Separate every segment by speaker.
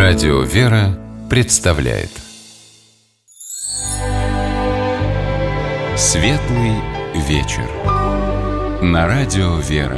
Speaker 1: Радио «Вера» представляет Светлый вечер на Радио «Вера».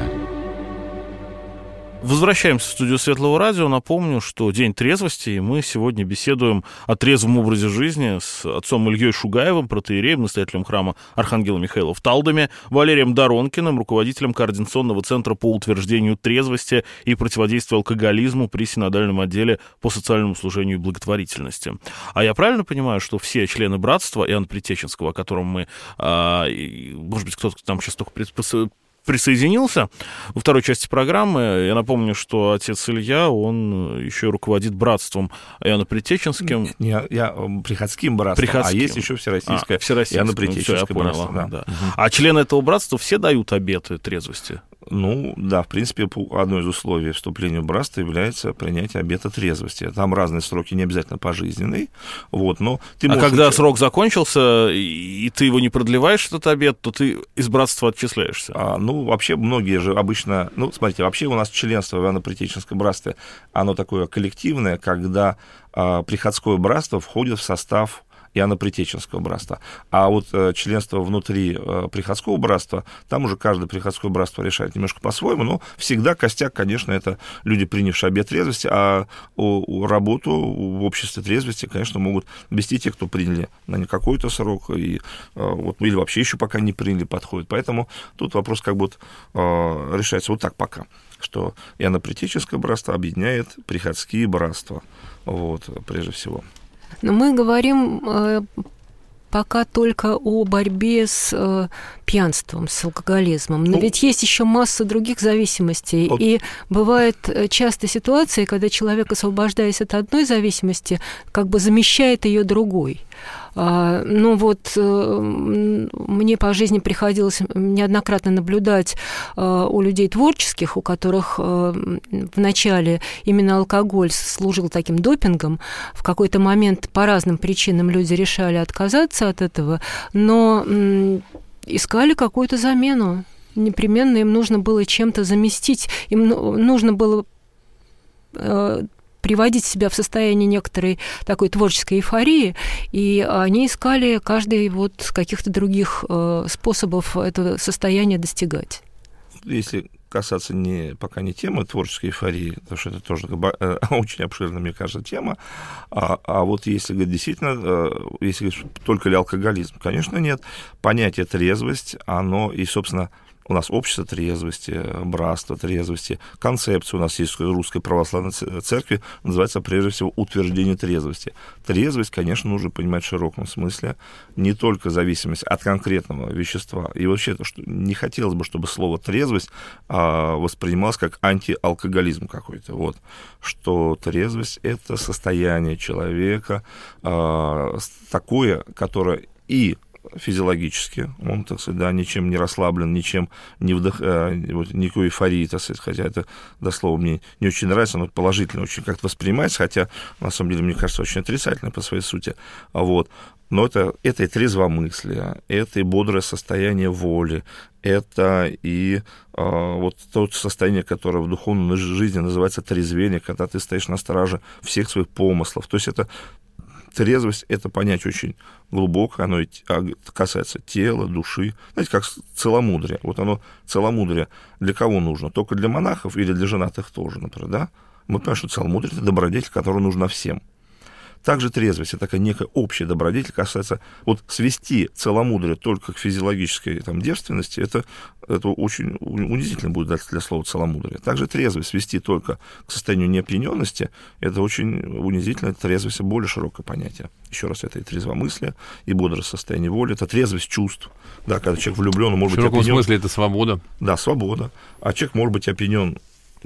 Speaker 2: Возвращаемся в студию Светлого радио. Напомню, что день трезвости, и мы сегодня беседуем о трезвом образе жизни с отцом Ильей Шугаевым, протоиереем, настоятелем храма Архангела Михаила в Талдоме, Валерием Доронкиным, руководителем Координационного центра по утверждению трезвости и противодействию алкоголизму при Синодальном отделе по социальному служению и благотворительности. А я правильно понимаю, что все члены братства Иоанна Предтеченского, о котором мы, может быть, кто-то там сейчас только присоединился во второй части программы. Я напомню, что отец Илья, он еще руководит братством Иоанна Предтеченским.
Speaker 3: Я приходским братством, а есть еще всероссийское Иоанна Предтеченское братство. Да.
Speaker 2: А члены этого братства все дают обеты трезвости?
Speaker 3: Ну, да, в принципе, одно из условий вступления в братство является принятие обета трезвости. Там разные сроки, не обязательно пожизненный. Вот, но ты можешь...
Speaker 2: когда срок закончился, и ты его не продлеваешь, этот обет, то ты из братства отчисляешься?
Speaker 3: Вообще, многие же обычно... смотрите, вообще у нас членство в Иоанно-Предтеченском братстве, оно такое коллективное, когда приходское братство входит в состав Иоанно-Предтеченского братства. А вот членство внутри приходского братства, там уже каждое приходское братство решает немножко по-своему, но всегда костяк, конечно, это люди, принявшие обет трезвости, а работу в обществе трезвости, конечно, могут вести те, кто приняли на какой-то срок, или вообще еще пока не приняли, подходит. Поэтому тут вопрос решается вот так пока, что Иоанно-Предтеченское братство объединяет приходские братства, прежде всего.
Speaker 4: Но мы говорим пока только о борьбе с пьянством, с алкоголизмом. Но ведь есть еще масса других зависимостей. И бывают часто ситуации, когда человек, освобождаясь от одной зависимости, как бы замещает ее другой. Мне по жизни приходилось неоднократно наблюдать у людей творческих, у которых вначале именно алкоголь служил таким допингом. В какой-то момент по разным причинам люди решали отказаться от этого, но искали какую-то замену. Непременно им нужно было чем-то заместить, им нужно было приводить себя в состояние некоторой такой творческой эйфории, и они искали каждый каких-то других способов это состояние достигать.
Speaker 3: Если касаться пока не темы творческой эйфории, потому что это тоже очень обширная, мне кажется, тема, если говорить действительно, если говорить, только ли алкоголизм, конечно, нет. Понятие трезвость, оно и, собственно, у нас общество трезвости, братство трезвости, концепция у нас есть в Русской Православной Церкви, называется, прежде всего, утверждение трезвости. Трезвость, конечно, нужно понимать в широком смысле, не только зависимость от конкретного вещества. И вообще, не хотелось бы, чтобы слово трезвость воспринималось как антиалкоголизм какой-то. Что трезвость — это состояние человека такое, которое и физиологически, он, ничем не расслаблен, ничем не никакой эйфории, хотя это, дословно, мне не очень нравится, но положительно очень как-то воспринимается, хотя, на самом деле, мне кажется, очень отрицательно по своей сути, Но это и трезвомыслие, это и бодрое состояние воли, это и то состояние, которое в духовной жизни называется трезвение, когда ты стоишь на страже всех своих помыслов. То есть трезвость — это понятие очень глубокое, оно касается тела, души. Знаете, как целомудрие. Целомудрие для кого нужно? Только для монахов или для женатых тоже, например, да? Мы понимаем, что целомудрие — это добродетель, которая нужна всем. Также трезвость — это такая некая общая добродетель, касается... свести целомудрие только к физиологической девственности, это очень унизительно будет для слова целомудрие. Также трезвость свести только к состоянию неопьяненности, это очень унизительно, трезвость — более широкое понятие. Еще раз, это и трезвомыслие, и бодрое состояние воли, это трезвость чувств. Да, когда человек влюблен, он может быть опьянен. В широком смысле
Speaker 5: это свобода.
Speaker 3: Да, свобода. А человек может быть опьянен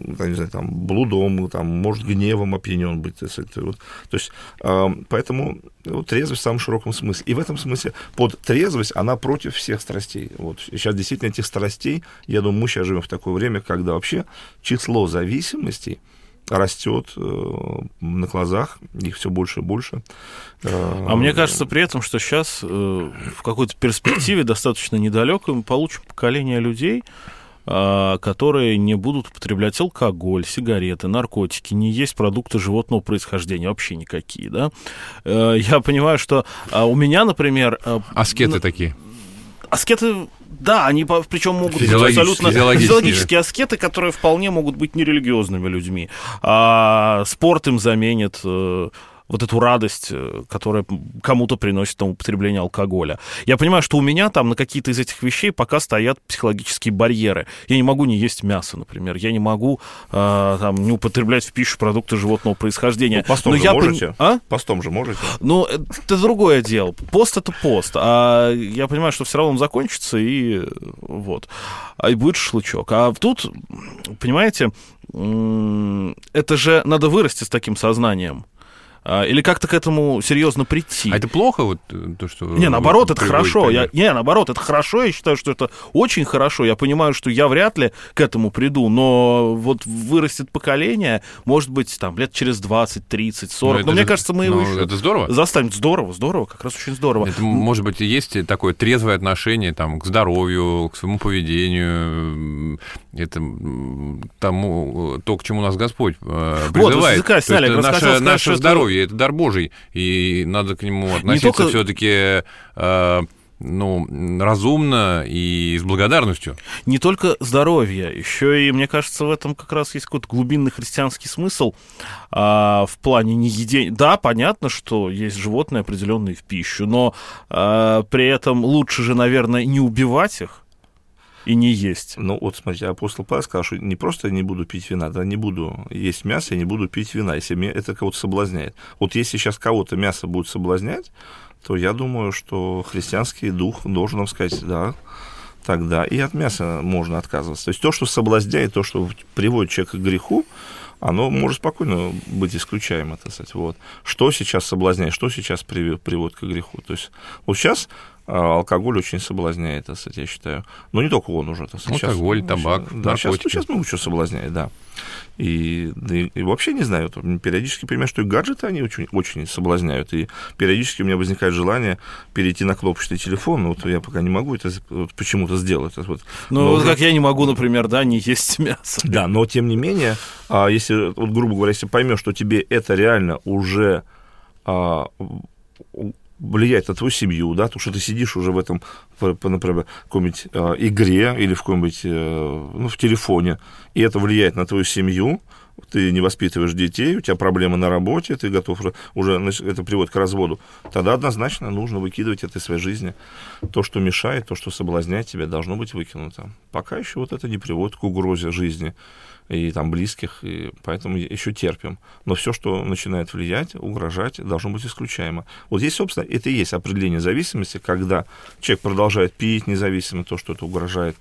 Speaker 3: блудом, может гневом опьянен быть. То есть, поэтому трезвость в самом широком смысле. И в этом смысле под трезвость она против всех страстей. Сейчас действительно этих страстей, я думаю, мы сейчас живем в такое время, когда вообще число зависимостей растет на глазах, их все больше и больше.
Speaker 2: А мне кажется при этом, что сейчас в какой-то перспективе достаточно недалекой мы получим поколение людей, которые не будут употреблять алкоголь, сигареты, наркотики, не есть продукты животного происхождения, вообще никакие, да. Я понимаю, что у меня, например...
Speaker 5: Аскеты такие.
Speaker 2: Аскеты, да, они причем могут быть абсолютно физиологические аскеты, которые вполне могут быть нерелигиозными людьми. Спорт им заменит вот эту радость, которая кому-то приносит там употребление алкоголя. Я понимаю, что у меня там на какие-то из этих вещей пока стоят психологические барьеры. Я не могу не есть мясо, например. Я не могу там, не употреблять в пищу продукты животного происхождения.
Speaker 3: Постом же можете? Постом же можете?
Speaker 2: Ну, это другое дело. Пост — это пост. А я понимаю, что все равно он закончится, и вот. И будет шашлычок. А тут, понимаете, это же надо вырасти с таким сознанием. Или как-то к этому серьезно прийти.
Speaker 5: А это плохо, вот то, что...
Speaker 2: Не, наоборот, это хорошо. Наоборот, это хорошо. Я считаю, что это очень хорошо. Я понимаю, что я вряд ли к этому приду, но вот вырастет поколение, может быть, там, лет через 20, 30, 40. Но мне кажется, мы его еще...
Speaker 5: Это здорово?
Speaker 2: Заставим. Здорово, как раз очень здорово.
Speaker 5: Это, может быть, есть такое трезвое отношение там, к здоровью, к своему поведению, это тому, то, к чему нас Господь призывает.
Speaker 2: Вот,
Speaker 5: наше здоровье — это дар Божий, и надо к нему относиться все-таки разумно и с благодарностью.
Speaker 2: Не только здоровье, еще и, мне кажется, в этом как раз есть какой-то глубинный христианский смысл в плане неедения. Да, понятно, что есть животные, определенные в пищу, но при этом лучше же, наверное, не убивать их и не есть.
Speaker 3: Ну, вот смотрите, апостол Павел сказал, что не просто не буду пить вина, да, не буду есть мясо, я не буду пить вина, если меня это кого-то соблазняет. Вот если сейчас кого-то мясо будет соблазнять, то я думаю, что христианский дух должен нам сказать, да, тогда и от мяса можно отказываться. То есть то, что соблазняет, то, что приводит человека к греху, оно может спокойно быть исключаемо, так сказать. Вот. Что сейчас соблазняет, что сейчас приводит к греху. То есть вот сейчас алкоголь очень соблазняет, так сказать, я считаю. Но не только он уже, так сказать.
Speaker 5: Алкоголь, табак,
Speaker 3: да,
Speaker 5: наркотики.
Speaker 3: Сейчас много чего соблазняет, да. И вообще не знаю, периодически понимаю, что и гаджеты, они очень, очень соблазняют. И периодически у меня возникает желание перейти на кнопочный телефон, но вот я пока не могу это почему-то сделать. Вот.
Speaker 2: Ну, вот как я не могу, например, да, не есть мясо.
Speaker 3: Да, но тем не менее, если, вот, грубо говоря, если поймешь, что тебе это реально уже влияет на твою семью, да, то, что ты сидишь уже в этом, например, в какой-нибудь игре или в каком-нибудь, в телефоне, и это влияет на твою семью, ты не воспитываешь детей, у тебя проблемы на работе, ты готов уже, это приводит к разводу, тогда однозначно нужно выкидывать это из своей жизни. То, что мешает, то, что соблазняет тебя, должно быть выкинуто. Пока еще вот это не приводит к угрозе жизни и там близких, и поэтому еще терпим. Но все, что начинает влиять, угрожать, должно быть исключаемо. Вот здесь, собственно, это и есть определение зависимости, когда человек продолжает пить независимо, то, что это угрожает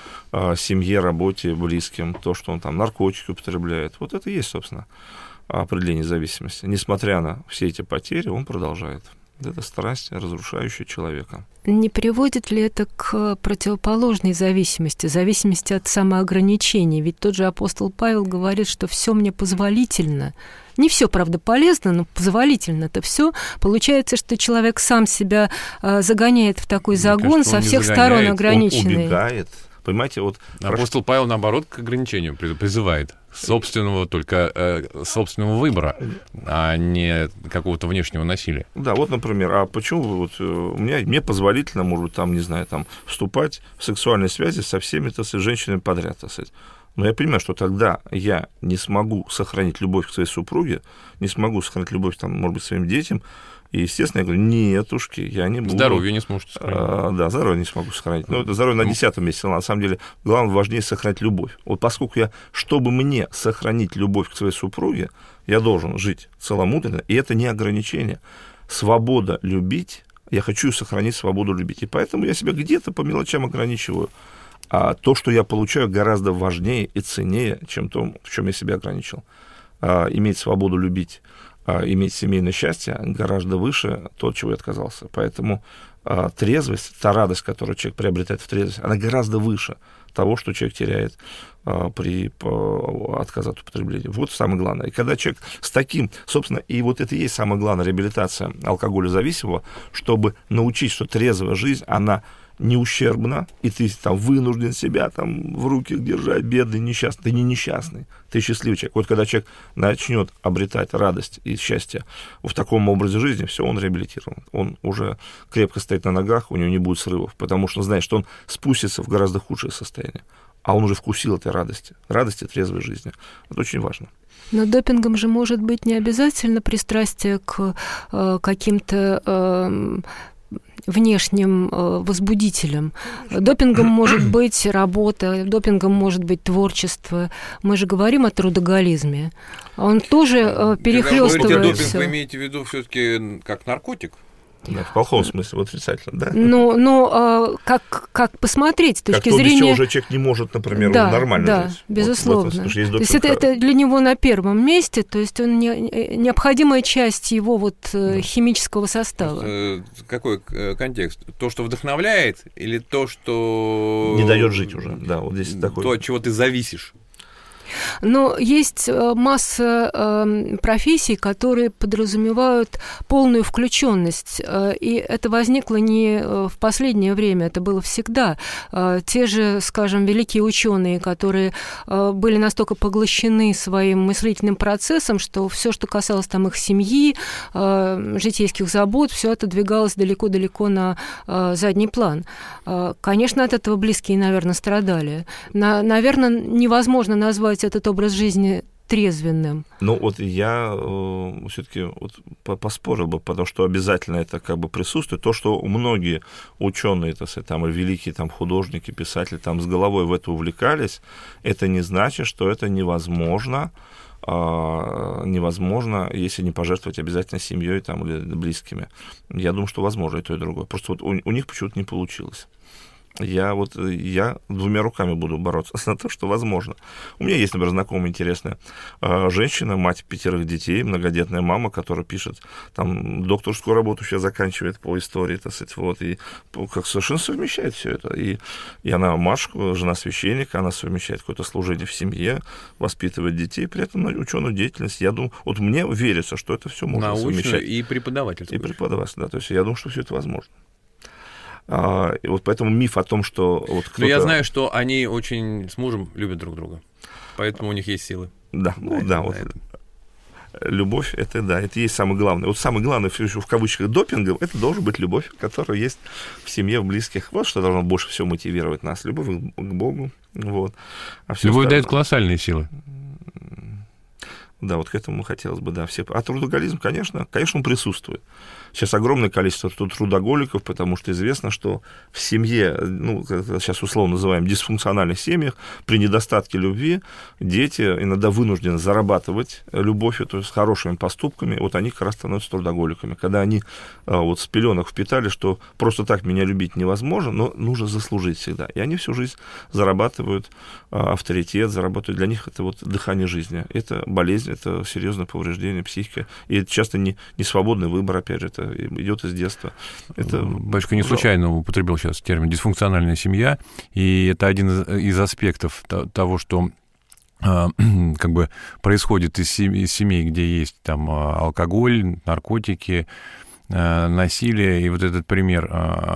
Speaker 3: семье, работе, близким, то, что он там наркотики употребляет. Вот это и есть, собственно, определение зависимости. Несмотря на все эти потери, он продолжает. Это страсть, разрушающая человека.
Speaker 4: Не приводит ли это к противоположной зависимости, зависимости от самоограничений? Ведь тот же апостол Павел говорит, что все мне позволительно. Не все, правда, полезно, но позволительно это все. Получается, что человек сам себя загоняет в такой загон, со всех сторон ограниченный.
Speaker 3: Он убегает. Понимаете, вот...
Speaker 5: Апостол Павел, наоборот, к ограничению призывает. Собственного собственного выбора, а не какого-то внешнего насилия.
Speaker 3: Да, вот, например, а почему вот мне позволительно, может быть, там, не знаю, там, вступать в сексуальные связи со всеми, так сказать, женщинами подряд, так сказать. Но я понимаю, что тогда я не смогу сохранить любовь к своей супруге, не смогу сохранить любовь, там, может быть, к своим детям. И, естественно, я говорю, нетушки, я не буду.
Speaker 5: Здоровье не сможете сохранить.
Speaker 3: Да, здоровье не смогу сохранить. Но это здоровье на 10-м месте. На самом деле, главное, важнее сохранить любовь. Вот поскольку чтобы мне сохранить любовь к своей супруге, я должен жить целомудренно, и это не ограничение. Свобода любить, я хочу сохранить свободу любить. И поэтому я себя где-то по мелочам ограничиваю. А то, что я получаю, гораздо важнее и ценнее, чем то, в чем я себя ограничил. Иметь свободу любить, иметь семейное счастье гораздо выше того, от чего я отказался. Поэтому трезвость, та радость, которую человек приобретает в трезвости, она гораздо выше того, что человек теряет при отказе от употребления. Вот самое главное. И когда человек с таким, собственно, и вот это и есть самая главная реабилитация алкоголезависимого, чтобы научить, что трезвая жизнь, она не ущербно, и ты там вынужден себя там в руки держать, бедный, несчастный. Ты не несчастный, ты счастливый человек. Вот когда человек начнет обретать радость и счастье в таком образе жизни, все, он реабилитирован. Он уже крепко стоит на ногах, у него не будет срывов, потому что он знает, что он спустится в гораздо худшее состояние. А он уже вкусил этой радости трезвой жизни. Это очень важно.
Speaker 4: Но допингом же может быть не обязательно пристрастие к каким-то внешним возбудителям. Допингом может быть работа, допингом может быть творчество. Мы же говорим о трудоголизме. Он тоже перехлёстывает.
Speaker 5: Допинг вы имеете в виду все-таки как наркотик?
Speaker 3: Да, в плохом смысле, вот отрицательно, да.
Speaker 4: Ну, как посмотреть с точки зрения...
Speaker 3: Без чего уже человек не может, например, нормально жить.
Speaker 4: Да, безусловно.
Speaker 3: Вот,
Speaker 4: то есть это для него на первом месте, то есть он необходимая часть его химического состава.
Speaker 5: Какой контекст? То, что вдохновляет, или то, что...
Speaker 3: Не дает жить уже, да, вот здесь такой...
Speaker 5: То, от чего ты зависишь.
Speaker 4: Но есть масса профессий, которые подразумевают полную включенность, и это возникло не в последнее время, это было всегда. Те же, скажем, великие ученые, которые были настолько поглощены своим мыслительным процессом, что все, что касалось там их семьи, житейских забот, все это двигалось далеко-далеко на задний план. Конечно, от этого близкие, наверное, страдали. Наверное, невозможно назвать этот образ жизни трезвенным.
Speaker 3: Ну, вот я все-таки поспорил бы, потому что обязательно это как бы присутствует. То, что многие ученые, там, и великие там, художники, писатели там, с головой в это увлекались, это не значит, что это невозможно, если не пожертвовать обязательно семьей там, или близкими. Я думаю, что возможно и то, и другое. Просто вот у них почему-то не получилось. Я двумя руками буду бороться за то, что возможно. У меня есть, например, знакомая интересная женщина, мать 5 детей, многодетная мама, которая пишет там докторскую работу сейчас заканчивает по истории, так сказать, вот, и как совершенно совмещает все это. И она Машка, жена священника, она совмещает какое-то служение в семье, воспитывает детей, при этом ученую деятельность. Я думаю, вот мне верится, что это все можно
Speaker 5: научную
Speaker 3: совмещать.
Speaker 5: И преподавательскую.
Speaker 3: И преподавательскую, да. То есть я думаю, что все это возможно. И вот поэтому миф о том, что вот кто-то...
Speaker 5: Но я знаю, что они очень с мужем любят друг друга, поэтому у них есть силы.
Speaker 3: Да, любовь, это есть самое главное. Вот самое главное, в кавычках, допингом, это должна быть любовь, которая есть в семье, в близких. Вот что должно больше всего мотивировать нас. Любовь к Богу. Вот.
Speaker 5: Любовь дает колоссальные силы.
Speaker 3: Да, вот к этому хотелось бы, да, все. А трудоголизм, конечно, он присутствует. Сейчас огромное количество трудоголиков, потому что известно, что в семье, сейчас условно называем дисфункциональных семьях, при недостатке любви дети иногда вынуждены зарабатывать любовью, то есть хорошими поступками, вот они как раз становятся трудоголиками. Когда они вот с пеленок впитали, что просто так меня любить невозможно, но нужно заслужить всегда. И они всю жизнь зарабатывают авторитет, зарабатывают. Для них это вот дыхание жизни. Это болезнь, это серьезное повреждение психики. И это часто не свободный выбор, опять же, это идет из детства. Это...
Speaker 5: Батюшка не случайно употребил сейчас термин «дисфункциональная семья», и это один из аспектов того, что как бы происходит из семей, где есть там алкоголь, наркотики, насилие. И вот этот пример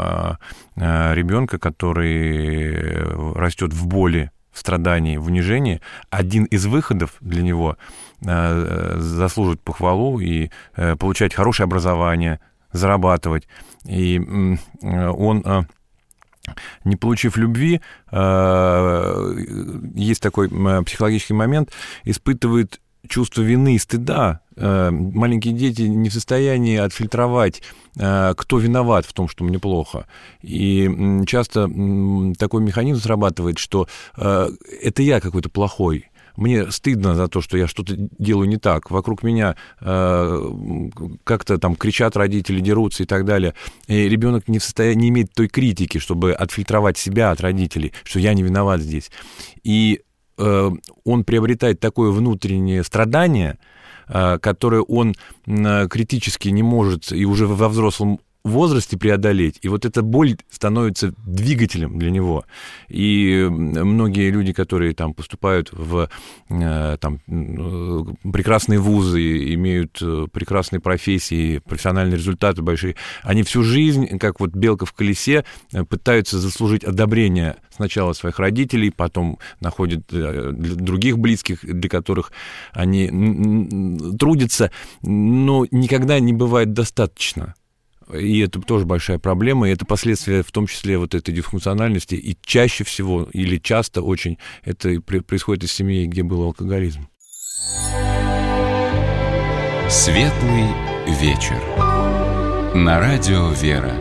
Speaker 5: ребенка, который растет в боли, в страдании, в унижении, один из выходов для него заслуживает похвалу и получать хорошее образование, зарабатывать. И он, не получив любви, есть такой психологический момент, испытывает чувство вины и стыда. Маленькие дети не в состоянии отфильтровать, кто виноват в том, что мне плохо. И часто такой механизм срабатывает, что это я какой-то плохой. Мне стыдно за то, что я что-то делаю не так. Вокруг меня как-то там кричат родители, дерутся и так далее. И ребенок не в состоянии, не имеет той критики, чтобы отфильтровать себя от родителей, что я не виноват здесь. И он приобретает такое внутреннее страдание, которое он критически не может и уже во взрослом возрасте преодолеть, и вот эта боль становится двигателем для него. И многие люди, которые там поступают в там, прекрасные вузы, имеют прекрасные профессии, профессиональные результаты большие, они всю жизнь, как вот белка в колесе, пытаются заслужить одобрение сначала своих родителей, потом находят других близких, для которых они трудятся, но никогда не бывает достаточно. И это тоже большая проблема, и это последствия в том числе вот этой дисфункциональности, и чаще всего, или часто очень, это происходит из семей, где был алкоголизм.
Speaker 1: Светлый вечер. На радио «Вера».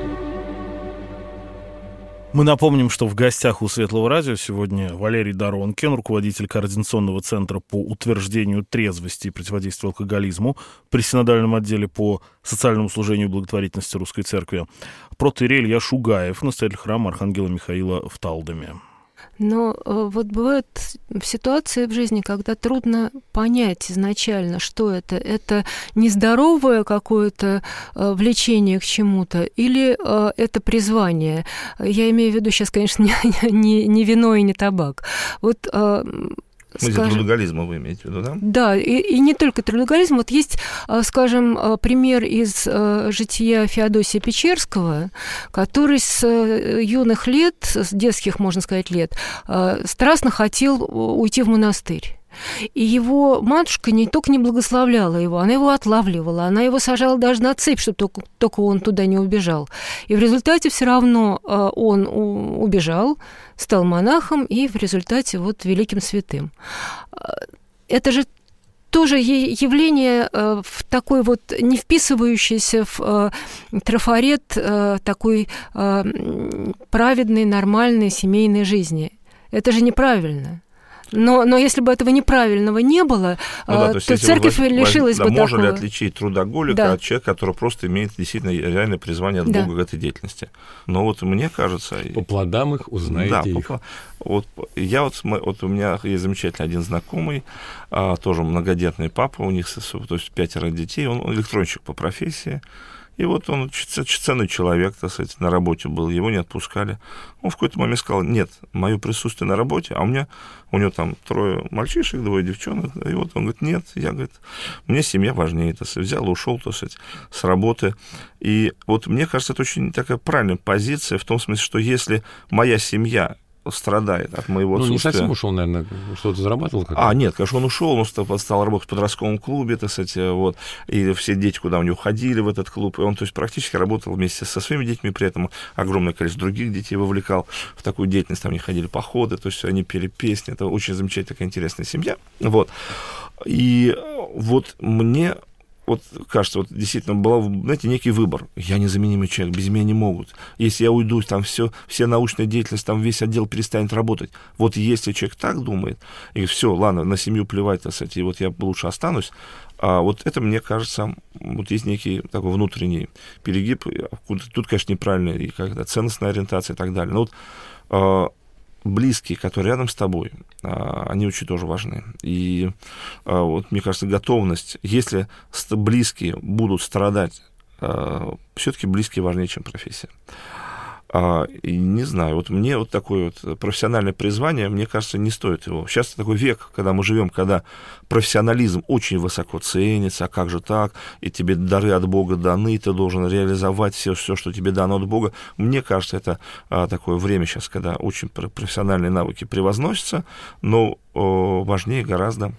Speaker 2: Мы напомним, что в гостях у Светлого радио сегодня Валерий Доронкин, руководитель Координационного центра по утверждению трезвости и противодействию алкоголизму при Синодальном отделе по социальному служению и благотворительности Русской Церкви, протоиерей Илья Шугаев, настоятель храма Архангела Михаила в Талдоме.
Speaker 4: Но вот бывают ситуации в жизни, когда трудно понять изначально, что это. Это нездоровое какое-то влечение к чему-то или это призвание. Я имею в виду сейчас, конечно, не вино и не табак. Вот...
Speaker 3: трудоголизма вы имеете в виду, да?
Speaker 4: Да, и не только трудоголизм. Вот есть, скажем, пример из жития Феодосия Печерского, который с юных лет, с детских, можно сказать, лет, страстно хотел уйти в монастырь. И его матушка не только не благословляла его, она его отлавливала, она его сажала даже на цепь, чтобы только он туда не убежал. И в результате все равно он убежал, стал монахом и в результате вот великим святым. Это же тоже явление в такой вот не вписывающийся в трафарет такой праведной, нормальной семейной жизни. Это же неправильно. Но если бы этого неправильного не было, то церковь лишилась бы такого.
Speaker 3: Можно ли отличить трудоголика от человека, который просто имеет действительно реальное призвание от Бога к этой деятельности? Но вот мне кажется...
Speaker 5: По плодам их узнаете их.
Speaker 3: Вот у меня есть замечательный один знакомый, тоже многодетный папа, у них то есть 5 детей, он электронщик по профессии. И вот он ценный человек, так сказать, на работе был, его не отпускали. Он в какой-то момент сказал: нет, мое присутствие на работе, а у него там 3 мальчишек, 2 девчонок, и вот он говорит: нет, мне семья важнее, так сказать, взял и ушел, так сказать, с работы. И вот мне кажется, это очень такая правильная позиция, в том смысле, что если моя семья страдает от моего отсутствия.
Speaker 5: Не совсем ушел, наверное, что-то зарабатывал как-то?
Speaker 3: Нет, конечно, он ушел, он стал работать в подростковом клубе, так сказать, вот, и все дети, куда у него ходили в этот клуб, и он, то есть, практически работал вместе со своими детьми, при этом огромное количество других детей вовлекал в такую деятельность, там они ходили походы, то есть, они пели песни, это очень замечательная, такая интересная семья, вот, и вот мне... Вот, кажется, вот действительно был, знаете, некий выбор. Я незаменимый человек, без меня не могут. Если я уйду, там все научная деятельность, там весь отдел перестанет работать. Вот если человек так думает, и все, ладно, на семью плевать, так сказать, и вот я лучше останусь, вот это, мне кажется, вот есть некий такой внутренний перегиб. Тут, конечно, неправильная и как-то ценностная ориентация и так далее. Но вот близкие, которые рядом с тобой, они очень тоже важны. И вот, мне кажется, готовность, если близкие будут страдать, все-таки близкие важнее, чем профессия. И не знаю, вот мне вот такое вот профессиональное призвание, мне кажется, не стоит его. Сейчас такой век, когда мы живем, когда профессионализм очень высоко ценится, а как же так, и тебе дары от Бога даны, ты должен реализовать все, что тебе дано от Бога. Мне кажется, это такое время сейчас, когда очень профессиональные навыки превозносятся, но важнее гораздо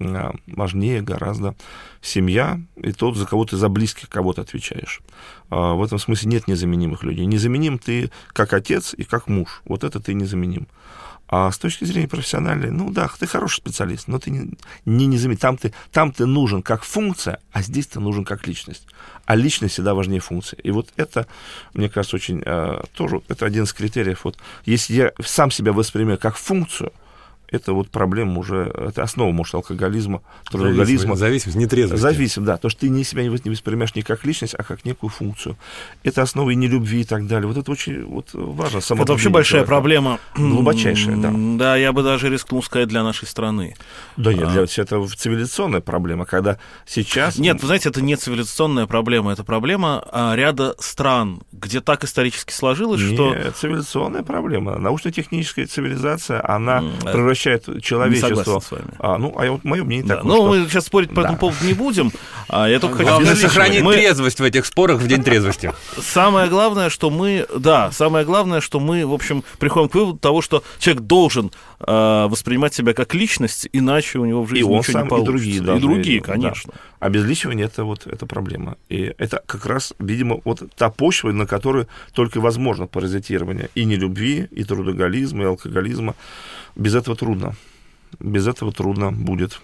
Speaker 3: семья и тот, за кого ты за близких кого-то отвечаешь. В этом смысле нет незаменимых людей. Незаменим ты как отец и как муж. Вот это ты незаменим. А с точки зрения профессиональной, ну да, ты хороший специалист, но ты не незаменим. Там ты нужен как функция, а здесь ты нужен как личность. А личность всегда важнее функции. И вот это, мне кажется, очень тоже, это один из критериев. Вот, если я сам себя воспринимаю как функцию, это вот проблема уже, это основа, может, алкоголизма, трудоголизма.
Speaker 5: Зависимость, нетрезвость.
Speaker 3: Зависимость, да, то, что ты себя не воспринимаешь не как личность, а как некую функцию. Это основа и нелюбви и так далее. Вот это очень важно.
Speaker 2: Это вообще большая проблема.
Speaker 3: Глубочайшая, да.
Speaker 2: Да, я бы даже рискнул сказать, для нашей страны.
Speaker 3: Да нет, это цивилизационная проблема, когда сейчас...
Speaker 2: Нет, вы знаете, это не цивилизационная проблема, это проблема ряда стран, где так исторически сложилось, что...
Speaker 3: Нет, цивилизационная проблема. Научно-техническая цивилизация, она превращает человечество...
Speaker 2: Не согласен с вами.
Speaker 3: Мое мнение
Speaker 2: да.
Speaker 3: такое,
Speaker 2: Ну, мы сейчас спорить по этому поводу не будем. Я только хочу
Speaker 5: Главное сохранить трезвость в этих спорах в день трезвости.
Speaker 2: Самое главное, что мы, в общем, приходим к выводу того, что человек должен воспринимать себя как личность, иначе у него в жизни ничего не получится.
Speaker 3: И другие,
Speaker 2: конечно.
Speaker 3: Да. Обезличивание — это проблема. И это как раз, видимо, вот та почва, на которой только возможно паразитирование и нелюбви, и трудоголизма, и алкоголизма. Без этого трудно. Без этого трудно будет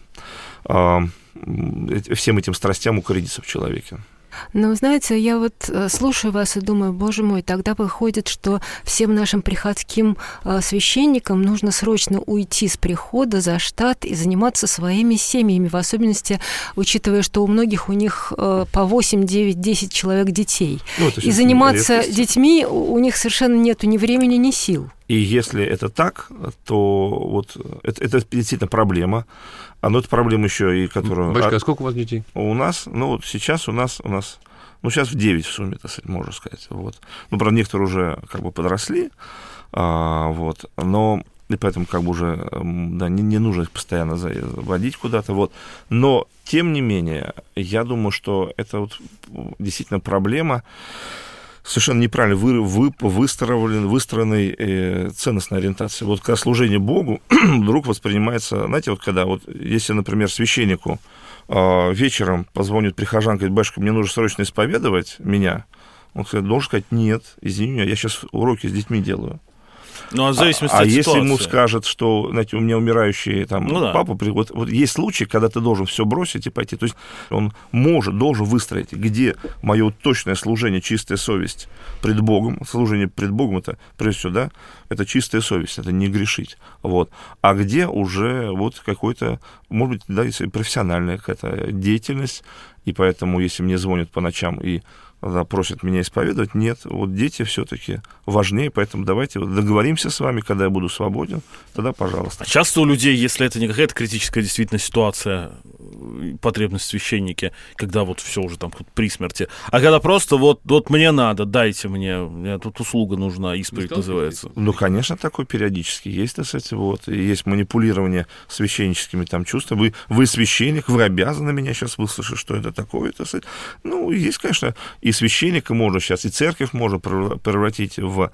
Speaker 3: всем этим страстям укорениться в человеке.
Speaker 4: Но, знаете, я вот слушаю вас и думаю, боже мой, тогда выходит, что всем нашим приходским священникам нужно срочно уйти с прихода за штат и заниматься своими семьями, в особенности, учитывая, что у многих у них по 8, 9, 10 человек детей. И заниматься детьми у них совершенно нету ни времени, ни сил.
Speaker 3: И если это так, то вот это действительно проблема. Но это проблема еще и которую...
Speaker 5: Батюшка, а сколько у вас детей?
Speaker 3: У нас, сейчас у нас, сейчас в 9 в сумме, так сказать, можно сказать. Вот. Правда, некоторые уже как бы подросли, но и поэтому как бы уже не нужно их постоянно водить куда-то. Вот. Но, тем не менее, я думаю, что это вот действительно проблема, совершенно неправильно выстроенной ценностной ориентации. Вот когда служение Богу вдруг воспринимается, знаете, вот когда вот если, например, священнику вечером позвонит прихожан, говорит: батюшка, мне нужно срочно исповедовать меня, он должен сказать: нет, извини меня, я сейчас уроки с детьми делаю.
Speaker 2: Ну, в зависимости от
Speaker 3: если
Speaker 2: ситуации.
Speaker 3: Ему скажет, что, знаете, у меня умирающий папа, вот есть случаи, когда ты должен все бросить и пойти. То есть он должен выстроить, где мое точное служение, чистая совесть пред Богом. Служение пред Богом — это, прежде всего, да, это чистая совесть, это не грешить. Вот. А где уже вот какой-то, может быть, да, профессиональная какая-то деятельность, и поэтому, если мне звонят по ночам и просят меня исповедовать, нет, вот дети все-таки важнее, поэтому давайте договоримся с вами, когда я буду свободен, тогда пожалуйста.
Speaker 2: Часто у людей, если это не какая-то критическая действительно ситуация, потребность в священнике, когда вот все уже там при смерти, а когда просто вот мне надо, дайте мне тут услуга нужна, исповедь называется.
Speaker 3: Ну, конечно, такое периодически есть, так сказать, вот, и есть манипулирование священническими там чувствами. Вы священник, вы обязаны меня сейчас выслушать, что это такое, так сказать. Ну, есть, конечно, и священника можно сейчас, и церковь можно превратить в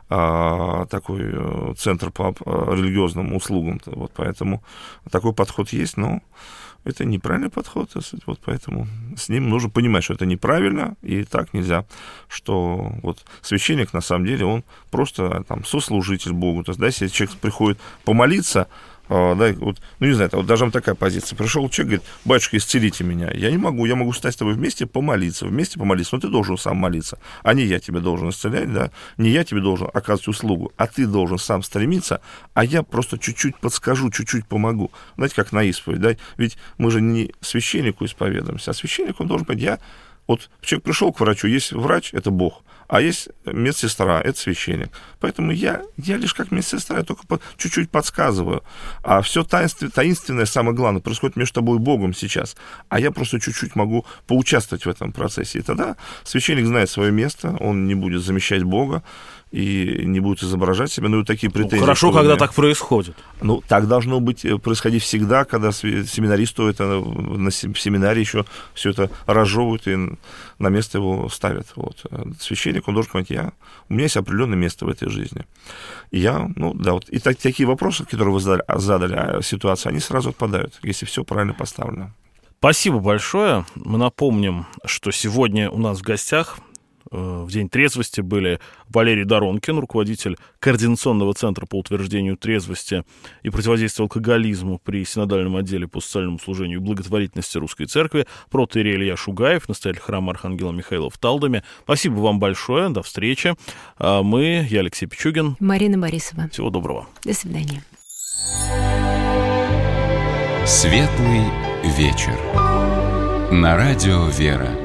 Speaker 3: такой центр по религиозным услугам. Вот, поэтому такой подход есть, но это неправильный подход, вот поэтому с ним нужно понимать, что это неправильно, и так нельзя, что вот священник, на самом деле, он просто там сослужитель Богу. То есть, да, если человек приходит помолиться, да, вот, ну, не знаю, вот даже такая позиция. Пришел человек, говорит: батюшка, исцелите меня. Я не могу, я могу встать с тобой вместе помолиться, но ты должен сам молиться, а не я тебе должен исцелять, да, не я тебе должен оказывать услугу, а ты должен сам стремиться, а я просто чуть-чуть подскажу, чуть-чуть помогу. Знаете, как на исповедь, да, ведь мы же не священнику исповедуемся, а священник, он должен понять, вот человек пришел к врачу, есть врач — это Бог, а есть медсестра — это священник. Поэтому я лишь как медсестра, я только чуть-чуть подсказываю. А все таинственное, самое главное, происходит между тобой и Богом сейчас. А я просто чуть-чуть могу поучаствовать в этом процессе. И тогда священник знает свое место, он не будет замещать Бога и не будет изображать себя. Ну, и такие претензии.
Speaker 2: Хорошо, когда так происходит.
Speaker 3: Ну, так должно происходить всегда, когда семинаристу это в семинаре еще все это разжевывают и на место его ставят. Вот. Священник, он должен понять: у меня есть определенное место в этой жизни. И и такие вопросы, которые вы задали о ситуации, они сразу отпадают, если все правильно поставлено.
Speaker 2: Спасибо большое. Мы напомним, что сегодня у нас в гостях в День трезвости были Валерий Доронкин, руководитель Координационного центра по утверждению трезвости и противодействию алкоголизму при Синодальном отделе по социальному служению и благотворительности Русской Церкви, протоиерей Илья Шугаев, настоятель храма Архангела Михаила в Талдоме. Спасибо вам большое, до встречи. Я Алексей Пичугин.
Speaker 4: Марина Борисова.
Speaker 2: Всего доброго.
Speaker 4: До свидания.
Speaker 1: Светлый вечер. На радио «Вера».